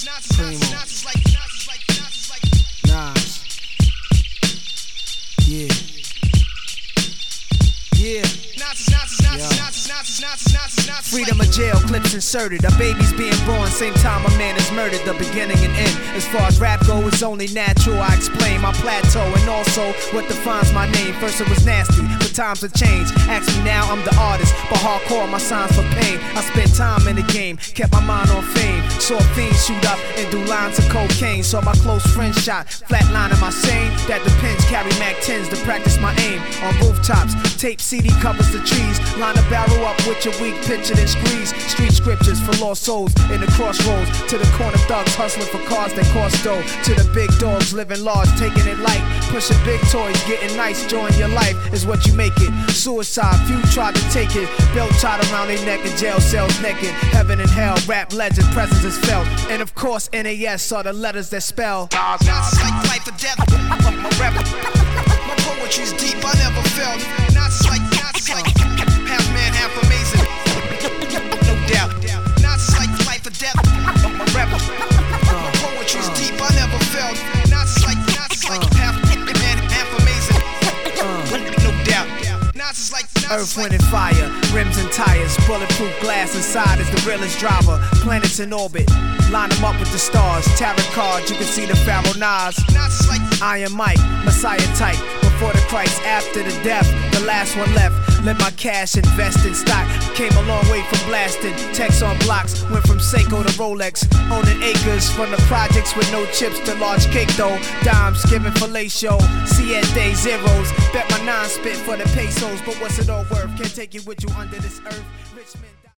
Primo, Nas, yeah, yeah. Freedom of jail, clips inserted. A baby's being born, same time a man is murdered. The beginning and end. As far as rap go, it's only natural. I explain my plateau and also what defines my name. First it was nasty, but times have changed. Ask me now, I'm the artist, but hardcore my signs for pain. I spent time in the game, kept my mind on fame. Saw fiends shoot up and do lines of cocaine. Saw my close friend shot, flatlining my sane. That depends, carry Mac 10s to practice my aim. On rooftops, tape CD covers the trees. Line a barrel up with your weak picture and squeeze. Street scriptures for lost souls in the crossroads. To the corner thugs hustling for cars that cost dough. To the big dogs living large, taking it light. Pushing big toys, getting nice, join your life is what you make it. Suicide, few tried to take it. Belt tied around their neck in jail cells naked. Heaven and hell, rap legend, presence is felt. And of course, NAS are the letters that spell. Nazis like life or death. My rap, my poetry's deep, I never felt. Nazis like half man, half amazing. No doubt. Nazis like life or death. My rap, my poetry's deep, I never felt. Nazis like half man, half amazing. No doubt. Nazis like Earth, wind, and fire, rims and tires, bulletproof glass inside is the realest driver. Planets in orbit, line them up with the stars. Tarot cards, you can see the Pharaoh Nas. Nazis like Iron Mike, Messiah type. Before the Christ, after the death, the last one left. Let my cash invest in stock. Came a long way from blasting. Text on blocks, went from Seiko to Rolex. Owning acres from the projects with no chips to large cake though. Dimes giving fellatio, see at day zeros. Bet my nine spit for the pesos, but what's it all worth? Can't take it with you under this earth. Rich men